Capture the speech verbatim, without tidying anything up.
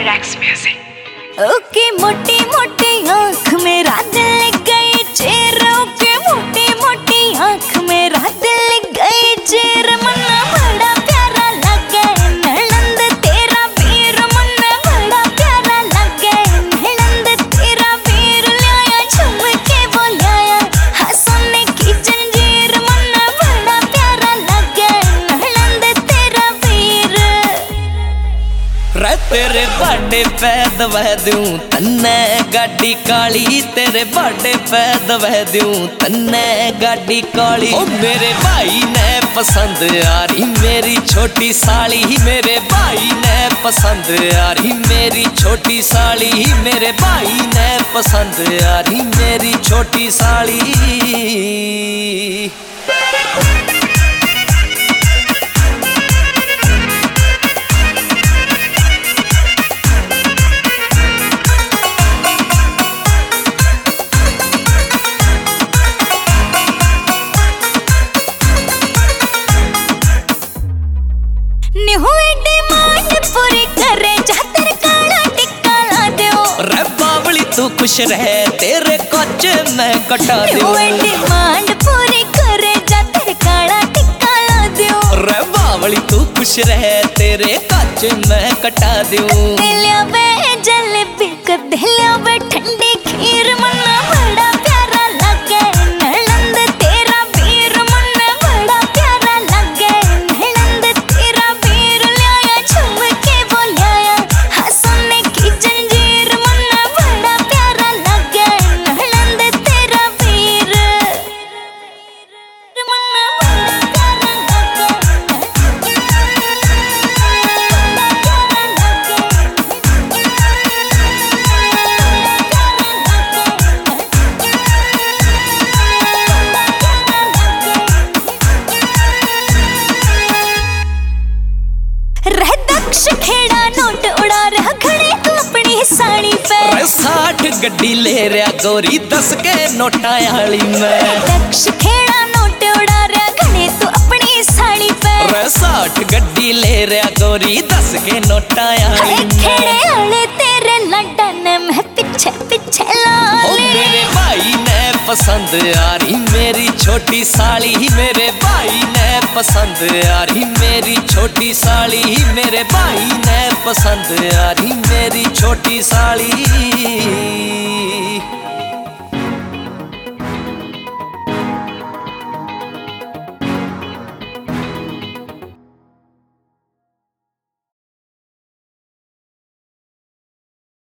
Relax music. Okay मोटी मोटी आँख मेरा दिल गई चेर, ओके मोटी मोटी आँख मेरा दिल गई चेर। मन्ना बड़ा प्यारा लगे नलंद तेरा वीर, मन्ना बड़ा प्यारा लगे नलंद तेरा वीर। लाया झुमके वो लाया हाँ सोने की जंजीर, मन्ना बड़ा प्यारा लगे नलंद तेरा वीर। रे तेरे बर्थडे पे दवा दूं तन्ने गाड़ी काली, तेरे बर्थडे पे दवा दूं तन्ने गाड़ी काली। ओ मेरे भाई ने पसंद आ रही मेरी छोटी साली, मेरे भाई ने पसंद आ रही मेरी छोटी साली, मेरे भाई ने पसंद आ रही मेरी छोटी साली। हुए डिमांड पूरी करे जा तेरे काला टिक्का ला दो। रे बावली तू खुश रहे तेरे कच्चे मैं कटा दूं। हुए डिमांड पूरी करे जा तेरे काला टिक्का ला दो। रे बावली तू खुश रहे तेरे कच्चे मैं कटा दूं। दिलिया वे जलेबी कर दिलिया वे ठंडी खीर, मन्ना बड़ा प्यारा लगे नलंद तेरा वीर, मन्ना बड़ा प्यारा लगे नलंद तेरा वीर। लाया झुमके वो लाया हाँ सोने की जंजीर, मन्ना बड़ा प्यारा लगे नलंद तेरा वीर, मन्ना बड़ा प्यारा लगे रह दक्ष खेड़ा नोट उड़ा रहा खड़े तू अपनी साड़ी पे। साठ गड्डी ले रहा गोरी दस के नोटा आली में। दक्ष खेड़ा नोट उड़ा रहा खड़े तू अपनी साड़ी पे। साठ गड्डी ले रहा गोरी दस के नोटा आली में। खेड़े आले तेरे लड्डन में पीछे पीछे लाले। मेरे भाई ने पसंद आ रही मेरी छोटी साली, मेरे भाई ने पसंद आ रही मेरी छोटी साली, मेरे भाई ने पसंद आ रही मेरी छोटी साली।